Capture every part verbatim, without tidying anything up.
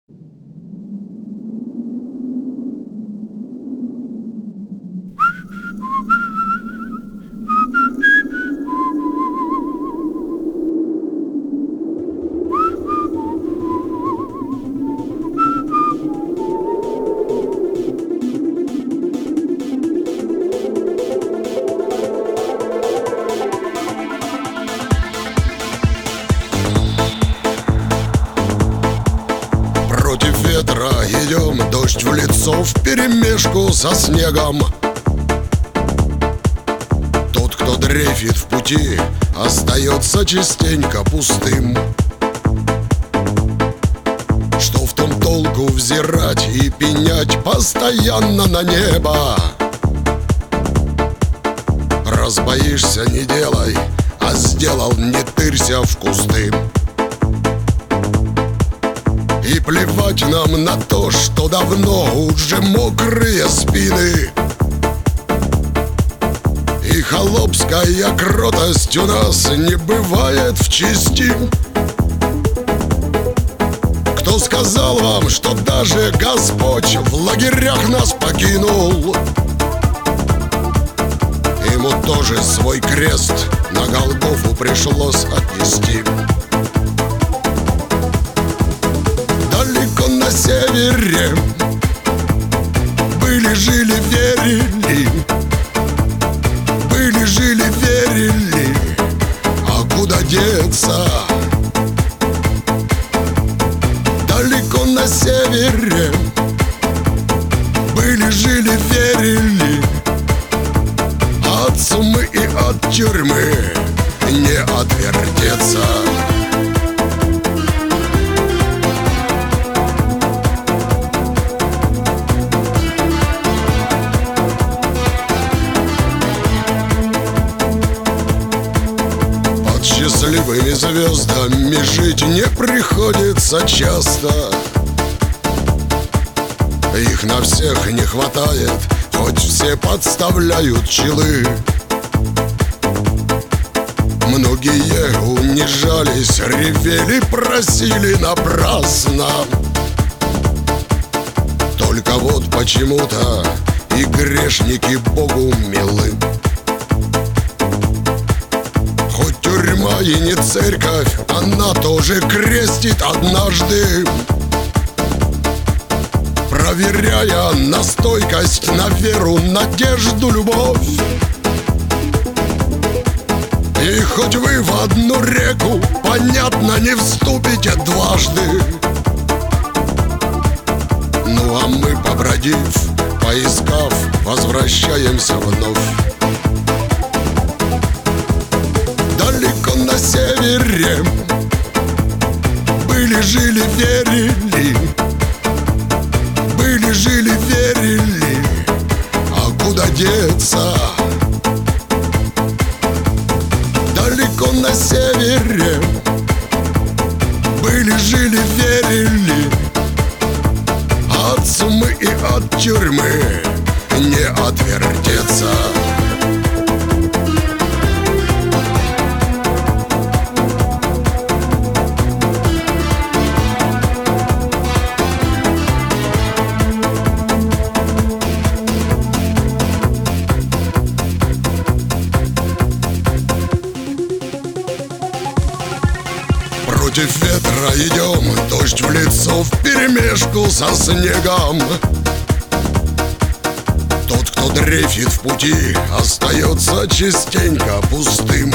Против ветра идем, дождь в лицо вперемешку со снегом. Тот, кто дрейфит в пути, остается частенько пустым. Что в том толку взирать и пенять постоянно на небо? Раз боишься, не делай, а сделал, не тырься в кусты. И плевать нам на то, что давно уже мокрые спины. И холопская кротость у нас не бывает в чести. Кто сказал вам, что даже Господь в лагерях нас покинул? Ему тоже свой крест на Голгофу пришлось отнести. Далеко на севере были, жили, верили. Были, жили, верили. А куда деться? Далеко на севере были, жили, верили. От сумы и от тюрьмы не отвертеться. Под счастливыми звездами жить не приходится часто. Их на всех не хватает, хоть все подставляют челы. Многие унижались, ревели, просили напрасно. Только вот почему-то и грешники Богу милы. Хоть тюрьма и не церковь, она тоже крестит однажды, проверяя на стойкость, на веру, надежду, любовь. И хоть вы в одну реку, понятно, не вступите дважды. Ну а мы, побродив, поискав, возвращаемся вновь. Далеко на севере были, жили, верили. Были, жили, верили. А куда деться? Далеко на севере были, жили, верили. От сумы и от тюрьмы не отвертеться. Против ветра идем, дождь в лицо вперемешку со снегом. Тот, кто дрейфит в пути, остается частенько пустым.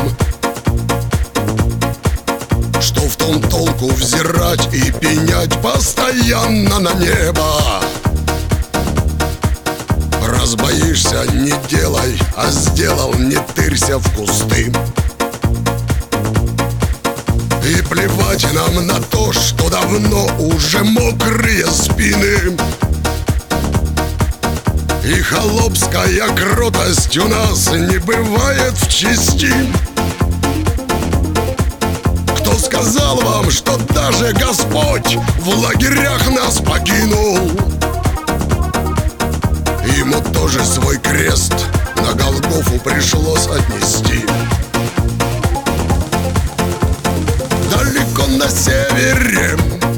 Что в том толку взирать и пенять постоянно на небо? Раз боишься, не делай, а сделал, не тырься в кусты. И плевать нам на то, что давно уже мокрые спины. И холопская кротость у нас не бывает в чести. Кто сказал вам, что даже Господь в лагерях нас покинул? Ему тоже свой крест на Голгофу пришлось отнести. Далеко на севере